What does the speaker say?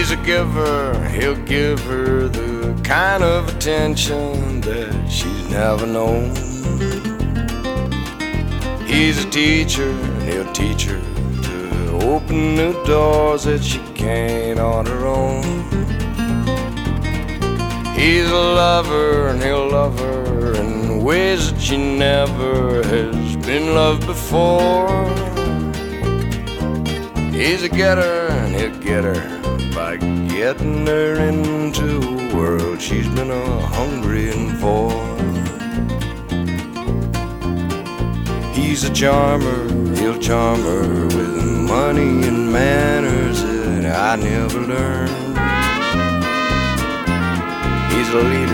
He's a giver, he'll give her the kind of attention that she's never known. He's a teacher, and he'll teach her to open new doors that she can't on her own. He's a lover, and he'll love her in ways that she never has been loved before. He's a getter, and he'll get her by getting her into a world she's been a-hungering for. He's a charmer, he'll charm her with money and manners that I never learned. He's a leader,